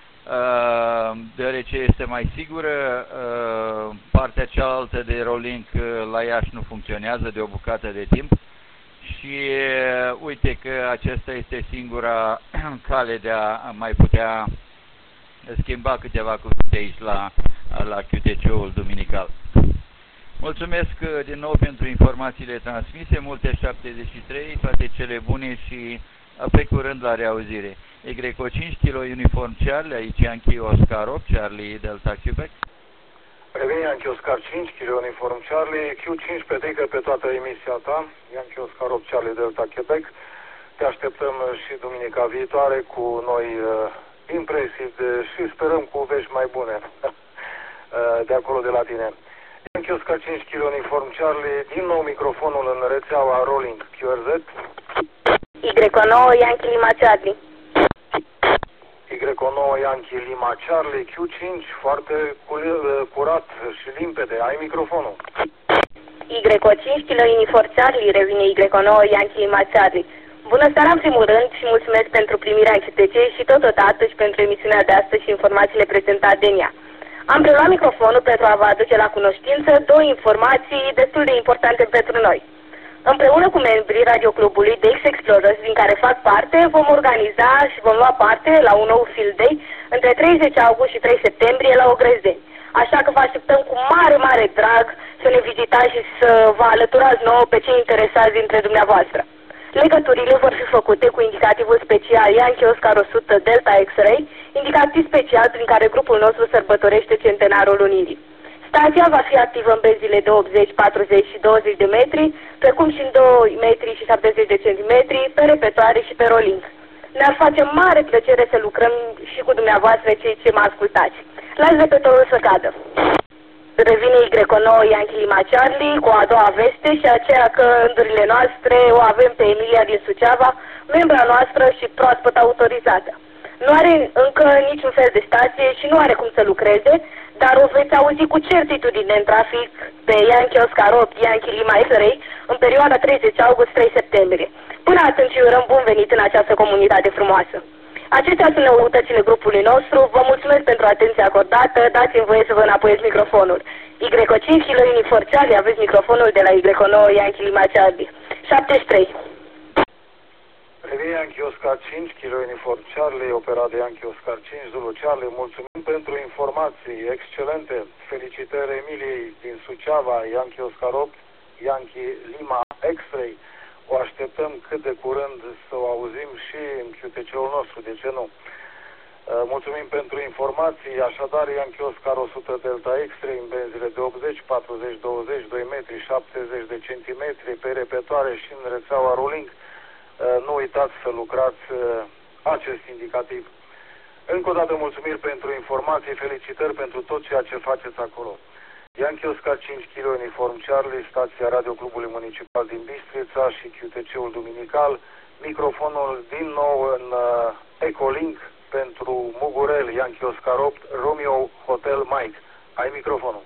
uh, deoarece este mai sigură. Uh, partea cealaltă de Rolink la Iași nu funcționează de o bucată de timp și uh, uite că acesta este singura cale de a mai putea schimba câteva cuvinte aici la, la Q T C-ul duminical. Mulțumesc din nou pentru informațiile transmise, multe șaptezeci și trei, toate cele bune și pe curând la reauzire. Y O cinci Kilo Uniform Charlie, aici Yankee Oscar opt Charlie Delta Quebec. Revine Yankee Oscar cinci Kilo Uniform Charlie, Q cinci petrică pe toată emisia ta, Yankee Oscar opt Charlie Delta Quebec. Te așteptăm și duminica viitoare cu noi uh, impresii de, și sperăm cu vești mai bune de acolo de la tine. Yankee Oscar cinci Kilo Uniform Charlie, din nou microfonul în rețeaua Rolling Q R Z. Y O nouă Yankee Lima Charlie. Y O nouă Yankee Lima Charlie, Q cinci, foarte curat și limpede. Ai microfonul. Y O cinci Kilo Uniform Charlie, revine Y O nouă Yankee Lima Charlie. Bună seara în primul rând și mulțumesc pentru primirea în Q T C și totodată și pentru emisiunea de astăzi și informațiile prezentate în ea. Am preluat microfonul pentru a vă aduce la cunoștință două informații destul de importante pentru noi. Împreună cu membrii radioclubului D X Explorers, din care fac parte, vom organiza și vom lua parte la un nou Field Day între treizeci august și trei septembrie la Ogrezdeni. Așa că vă așteptăm cu mare, mare drag să ne vizitați și să vă alăturați nouă pe cei interesați dintre dumneavoastră. Legăturile vor fi făcute cu indicativul special Yankee Oscar o sută Delta X-Ray, indicativ special prin care grupul nostru sărbătorește centenarul unirii. Stația va fi activă în benzile de optzeci, patruzeci și douăzeci de metri, precum și în doi metri și șaptezeci de centimetri, pe repetoare și pe rolling. Ne-ar face mare plăcere să lucrăm și cu dumneavoastră cei ce mă ascultați. Las repetorul să cadă. Revine Y O nouă Yankee Lima Charlie cu a doua veste și aceea că rândurile noastre o avem pe Emilia din Suceava, membra noastră și proaspăt autorizată. Nu are încă niciun fel de stație și nu are cum să lucreze, dar o veți auzi cu certitudine în trafic pe Yankee Oscar opt Yankee Lima X-Ray în perioada treizeci august trei septembrie. Până atunci urăm bun venit în această comunitate frumoasă. Acestea sunt noutățile grupului nostru. Vă mulțumesc pentru atenția acordată. Dați-mi voie să vă înapoiez microfonul. Y O cinci Kilo Uniform Charlie, aveți microfonul de la Y O nouă Yankee Lima Charlie. șaptezeci și trei. Revine Yankee Oscar cinci Kilo Uniform Charlie, operat de Yankee Oscar cinci Zulu Charlie. Mulțumim pentru informații excelente. Felicitări Emiliei din Suceava, Yankee Oscar opt Yankee Lima X-Ray. O așteptăm cât de curând să o auzim și în Q T C-ul nostru, de ce nu? Mulțumim pentru informații, așadar Yankee Oscar o sută Delta X-Ray în benzile de optzeci, patruzeci, douăzeci, doi metri, șaptezeci de centimetri, pe repetoare și în rețeaua Rolling. Nu uitați să lucrați acest indicativ. Încă o dată mulțumiri pentru informații, felicitări pentru tot ceea ce faceți acolo. Yankee Oscar cinci Kilo Uniform Charlie, stația Radioclubului Municipal din Bistrița și Q T C-ul duminical, microfonul din nou în uh, Ecolink pentru Mugurel, Yankee Oscar opt, Romeo Hotel Mike. Ai microfonul.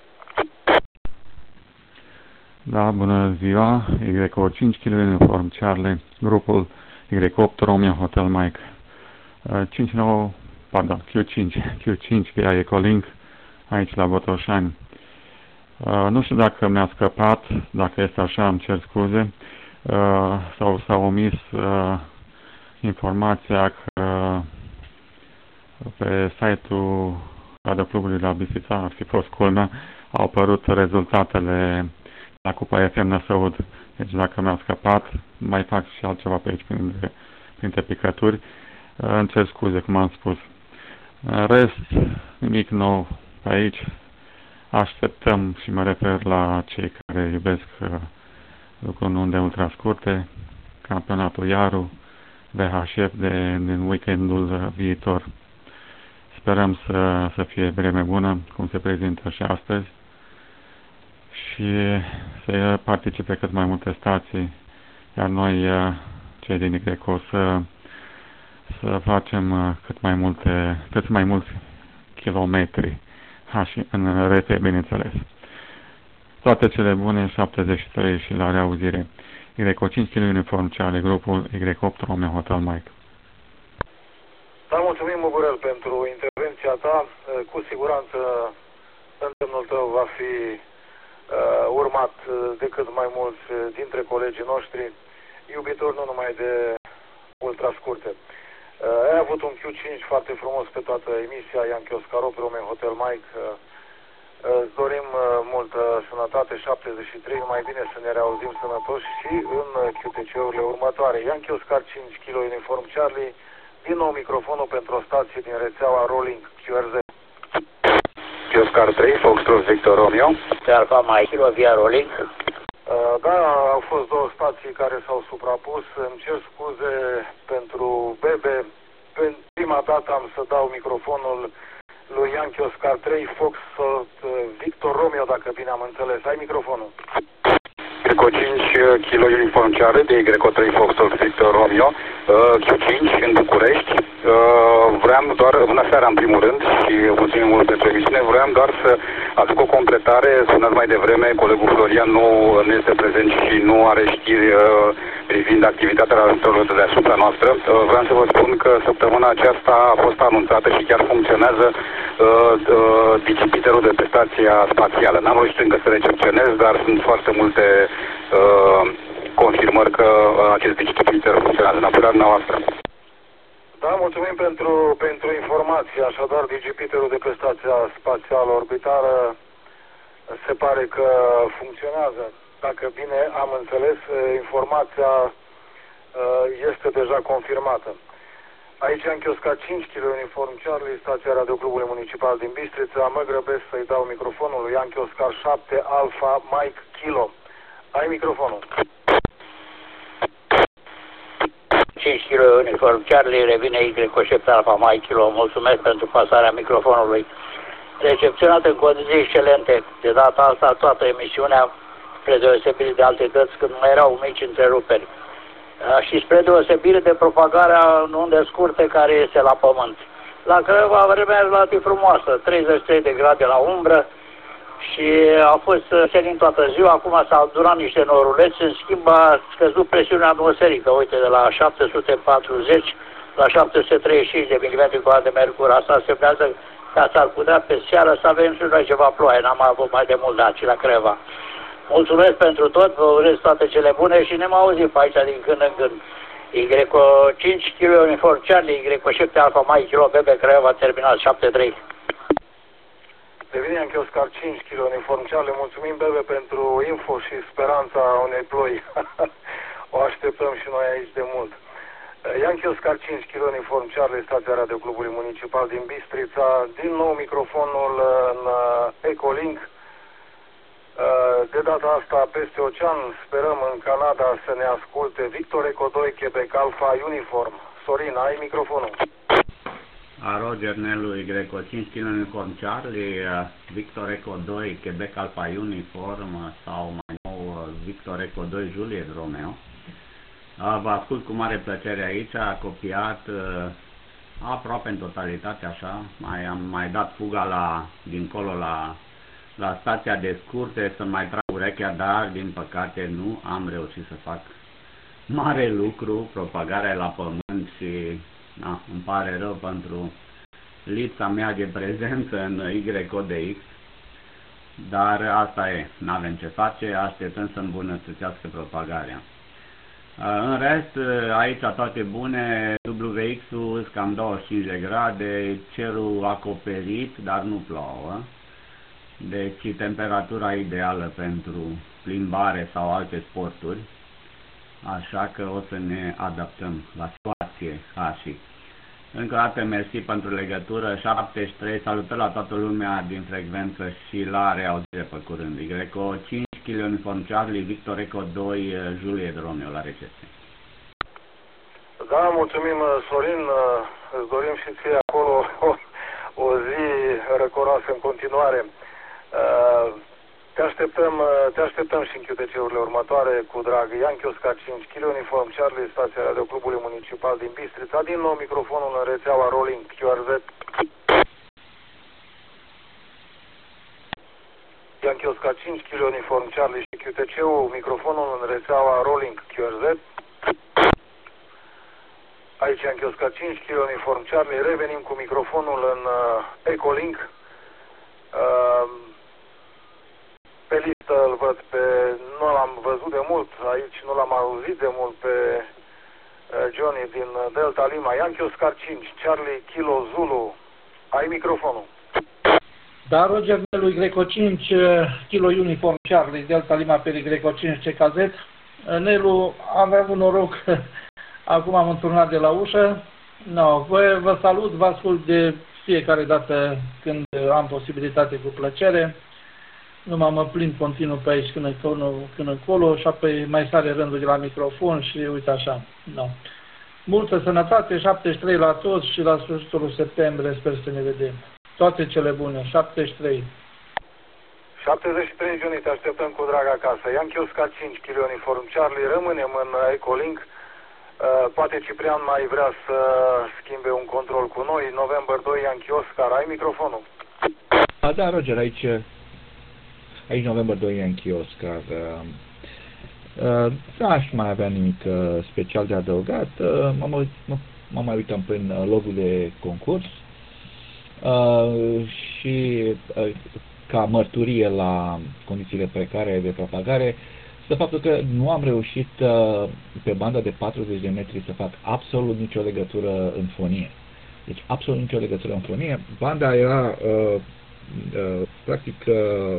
Da, bună ziua, Y O cinci Kilo Uniform Charlie, grupul Y opt Romeo Hotel Mike. cinci nouă pardon, Q cinci, Q cinci via Ecolink, aici la Botoșani. Uh, nu știu dacă mi-a scăpat, dacă este așa, îmi cer scuze, uh, sau s-a omis uh, informația că uh, pe site-ul Radioclubului la Bistrița, ar fi fost culmea, au apărut rezultatele la Cupa F M Năsăud. Deci dacă mi-a scăpat, mai fac și altceva pe aici printre, printre picături. Uh, îmi cer scuze, cum am spus. În rest, nimic nou pe aici. Așteptăm și mă refer la cei care iubesc uh, lucruri în unde ultra scurte, campionatul Iaru, V H F de, din weekendul uh, viitor. Sperăm să, să fie vreme bună, cum se prezintă și astăzi, și să participe cât mai multe stații, iar noi, uh, cei din Igreco, să, să facem uh, cât mai multe, cât mai mulți kilometri. Ha, și în R T, bineînțeles. Toate cele bune, șaptezeci și trei și la reauzire. Igreco cinci kg uniform Charlie, grupul Y opt Romeo Hotel Mike. Da, mulțumim, Mugurel, pentru intervenția ta. Cu siguranță îndemnul tău va fi uh, urmat de cât mai mulți dintre colegii noștri, iubitori nu numai de ultrascurte. Uh, ai avut un Q cinci foarte frumos pe toată emisia, Ianchi Oscarov, Romeo Hotel Mike. Uh, îți dorim uh, multă sănătate, șaptezeci și trei, numai bine să ne reauzim sănătoși și în Q T C-urile următoare. Ianchi Oscar cinci kg uniform Charlie, din nou microfonul pentru o stație din rețeaua Rolling Q R Z. Oscar trei, Foxtrot Victor Romeo. Alfa Mike, kilo via Rolling. Uh, da, au fost două stații care s-au suprapus. Îmi cer scuze pentru Bebe. Prima dată am să dau microfonul lui Ianchi Oscar trei, Fox Victor Romeo, dacă bine am înțeles. Ai microfonul. Greco cinci kg uniform Charlie, de Greco trei Foxtrot Victor Romeo, uh, Q cinci în București. Uh, vreau doar, bună seara în primul rând și mulțumim mult pentru emisiune, vreau doar să aduc o completare. Spuneați mai devreme, colegul Florian nu, nu este prezent și nu are știri uh, privind activitatea radarelor de deasupra noastră. Uh, vreau să vă spun că săptămâna aceasta a fost anunțată și chiar funcționează uh, uh, Digipiterul de pe stația spațială. N-am reușit încă să recepționez, dar sunt foarte multe uh, confirmări că uh, acest Digipiter funcționează în apărarea noastră. Da, mulțumim pentru, pentru informație. Așadar, Digipiterul de pe stația spațială orbitală se pare că funcționează. Dacă bine am înțeles, informația este deja confirmată. Aici Ianchi Oscar cinci kg uniform Charlie, stația Radioclubului Municipal din Bistrița. Mă grăbesc să-i dau microfonul lui Ianchi Oscar șapte Alfa Mike Kilo. Ai microfonul. cinci kg uniform Charlie, revine Y șapte Alfa Mike Kilo. Mulțumesc pentru pasarea microfonului. Recepționat în condiții excelente. De data asta toată emisiunea, spre deosebire de alte dăți când mai erau mici întreruperi. Și spre deosebire de propagarea în unde scurte care este la pământ. La Craiova vremea relativ frumoasă, treizeci și trei de grade la umbră și a fost senin toată ziua. Acum s-au adunat niște noruleți, în schimb a scăzut presiunea atmosferică, uite, de la șapte sute patruzeci la șapte sute treizeci și cinci de milimetri cu de mercur. Asta semnează că s-ar putea pe seară să avem și noi ceva ploaie, n-am avut mai de mult daci la Craiova. Mulțumesc pentru tot, vă urez toate cele bune și ne-am auzit pe aici din când în când. Y cinci kg uniform Charlie, Y șapte Alfa Mike Kilo, Bebe Craiova, terminal șapte trei. Devine Ianchi Oscar cinci kg uniform Charlie, mulțumim Bebe pentru info și speranța unei ploi. O așteptăm și noi aici de mult. Ianchi Oscar cinci kg uniform Charlie, stația Radioclubului Municipal din Bistrița. Din nou microfonul în Ecolink. De data asta peste ocean, sperăm în Canada să ne asculte. Victor Eco doi, Quebec Alpha Uniform. Sorin, ai microfonul. Roger Nelu, Y cinci kg uniform Charlie, Victor Eco doi, Quebec Alpha Uniform sau mai nou Victor Eco doi, Juliet Romeo. Vă ascult cu mare plăcere aici, a copiat aproape în totalitate așa, mai am mai dat fuga la, dincolo la la stația de scurte să mai trag urechea, dar din păcate nu am reușit să fac mare lucru, propagarea la pământ și na, îmi pare rău pentru lipsa mea de prezență în Y O D X, dar asta e, n-avem ce face, așteptăm să îmbunătățească propagarea. În rest, aici toate bune, W X-ul sunt cam douăzeci și cinci de grade, cerul acoperit, dar nu plouă. Deci temperatura ideală pentru plimbare sau alte sporturi, așa că o să ne adaptăm la situație așa. Încă o dată mersi pentru legătură, șaptezeci și trei, salutări la toată lumea din frecvență și la reauzire pe curând. Y O cinci, Kilo Uniform Charlie, Victor Eco doi, Juliet Romeo la recepție. Da, mulțumim, Sorin, îți dorim și ție acolo o, o zi răcoroasă în continuare. Te așteptăm, te așteptăm și în Q T C-urile următoare cu drag. Yankee Oscar cinci, Kilo Uniform Charlie, stația Radioclubului Municipal din Bistrița. Din nou microfonul în rețeaua Rolling Q R Z. Yankee Oscar cinci, Kilo Uniform Charlie și Q T C-ul, microfonul în rețeaua Rolling Q R Z. Aici Yankee Oscar cinci, Kilo Uniform Charlie, revenim cu microfonul în uh, Ecolink. Uh, Pe listă îl văd pe, nu l-am văzut de mult, aici nu l-am auzit de mult pe uh, Johnny din Delta Lima. Yankee Oscar cinci, Charlie Kilo Zulu, ai microfonul. Da, Roger, Nelu Y O cinci, Kilo Uniform Charlie, Delta Lima pe Y O cinci C K Z. Nelu, am avut noroc, acum am înturnat de la ușă. No, vă, vă salut, vă ascult de fiecare dată când am posibilitate, cu plăcere. Numai mă plimb continuu pe aici când încolo, când încolo și apoi mai sare rândul de la microfon și uite așa. No. Multă sănătate, șaptezeci și trei la toți și la sfârșitul septembrie sper să ne vedem. Toate cele bune, șaptezeci și trei. șaptezeci și trei, Johnny, te așteptăm cu drag acasă. Yankee Oscar cinci, Kilo Uniform Charlie, rămânem în Ecolink. Uh, poate Ciprian mai vrea să schimbe un control cu noi. November doi, Yankee Oscar, ai microfonul? A, da, Roger, aici... Aici November doi Yankee Oscar. Uh, uh, n-aș mai avea nimic uh, special de adăugat. Uh, mă, mă, mă mai uităm prin uh, logul de concurs uh, și uh, ca mărturie la condițiile precare de propagare, de faptul că nu am reușit uh, pe banda de patruzeci de metri să fac absolut nicio legătură în fonie. Deci absolut nicio legătură în fonie. Banda era uh, uh, practic uh,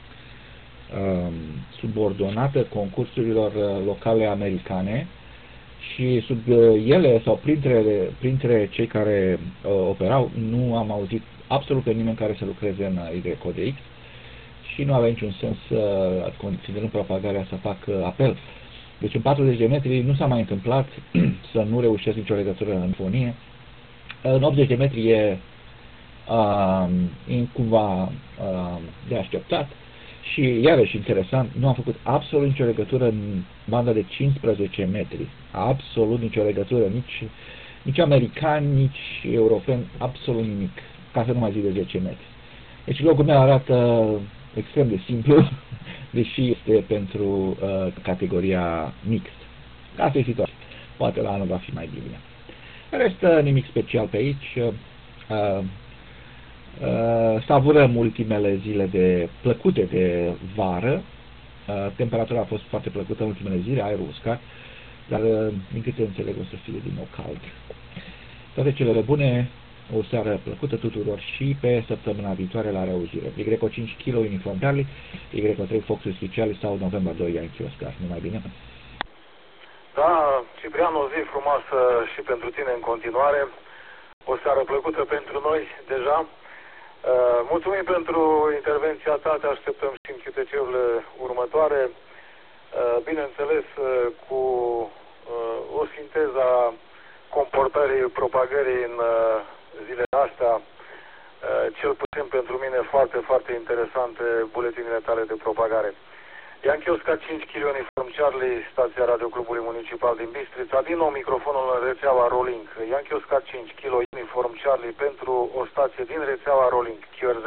subordonată concursurilor locale americane și sub ele sau printre, printre cei care uh, operau nu am auzit absolut pe nimeni care să lucreze în Y O D X și nu avea niciun sens, uh, considerând propagarea, să fac uh, apel. Deci în patruzeci de metri nu s-a mai întâmplat să nu reușesc nicio legătură în fonie. În optzeci de metri e, uh, e cumva uh, de așteptat. Și, iarăși, interesant, nu am făcut absolut nicio legătură în banda de cincisprezece metri. Absolut nicio legătură, nici, nici americani, nici europeni, absolut nimic, ca să nu mai zic de zece metri. Deci logul meu arată extrem de simplu, deși este pentru uh, categoria mixt. Asta e situația. Poate la anul va fi mai bine. Restă nimic special pe aici. Uh, Uh, savurăm ultimele zile de plăcute de vară. Uh, temperatura a fost foarte plăcută în ultimele zile, aerul uscat, dar uh, din câte înțeleg o să fie din nou cald. Toate cele bune, o seară plăcută tuturor și pe săptămâna viitoare la reauzire. Y O cinci, Kilo Uniform Charlie, Y O trei, Fox Special sau November doi, Yankee Oscar. Numai bine? Da, Ciprian, o zi frumoasă și pentru tine în continuare. O seară plăcută pentru noi deja. Uh, mulțumim pentru intervenția ta, te așteptăm și în Q T C-urile următoare, uh, bineînțeles uh, cu uh, o sinteză a comportării propagării în uh, zilele astea, uh, cel puțin pentru mine foarte, foarte interesante buletinile tale de propagare. Yankee Oscar cinci, Kilo Uniform Charlie, stația Radioclubului Municipal din Bistrița. Din nou microfonul în rețeaua Rolling. Yankee Oscar cinci, Kilo Uniform Charlie pentru o stație din rețeaua Rolling, Q R Z.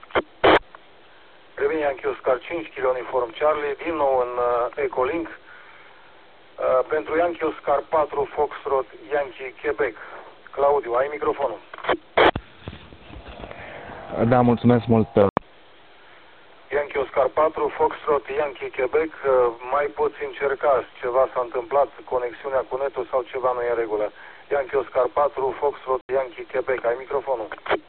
Revin Yankee Oscar cinci, Kilo Uniform Charlie, din nou în uh, Ecolink. Uh, pentru Yankee Oscar patru, Foxtrot, Yankee Quebec. Claudiu, ai microfonul. Da, mulțumesc mult. Yankee Oscar patru, Foxtrot, Yankee Quebec, mai poți încerca, ceva s-a întâmplat, conexiunea cu netul sau ceva nu e în regulă. Yankee Oscar patru, Foxtrot, Yankee Quebec, ai microfonul.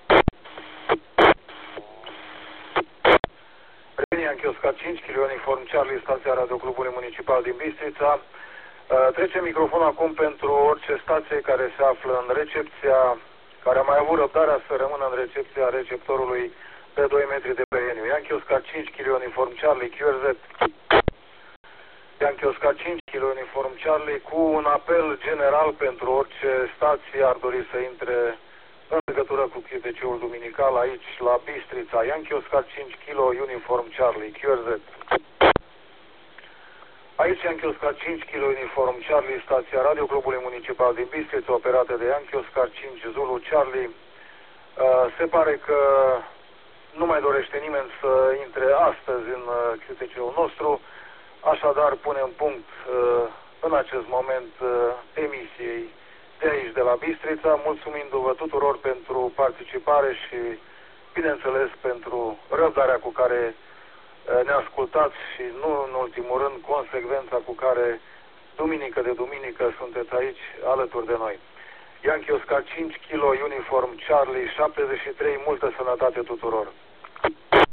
Reveni Yankee Oscar cinci, Kilo Uniform Charlie, stația Radioclubului Municipal din Bistrița. Trece microfonul acum pentru orice stație care se află în recepția, care a mai avut răbdarea să rămână în recepția receptorului pe doi metri de Preieniu. Yankee Oscar cinci, Kilo Uniform Charlie, Q R Z. Yankee Oscar cinci, Kilo Uniform Charlie, cu un apel general pentru orice stație ar dori să intre în legătură cu Q T C-ul duminical aici la Bistrița. Yankee Oscar cinci, Kilo Uniform Charlie, Q R Z. Aici Yankee Oscar cinci, Kilo Uniform Charlie, stația Radioclubului Municipal din Bistrița, operată de Yankee Oscar cinci, Zulu Charlie. Uh, se pare că nu mai dorește nimeni să intre astăzi în uh, Q T C-ul nostru, așadar punem punct uh, în acest moment uh, emisiei de aici, de la Bistrița, mulțumindu-vă tuturor pentru participare și, bineînțeles, pentru răbdarea cu care ne ascultați și nu în ultimul rând consecvența cu care duminică de duminică sunteți aici alături de noi. Yankee Oscar cinci, Kilo Uniform Charlie șaptezeci și trei, multă sănătate tuturor!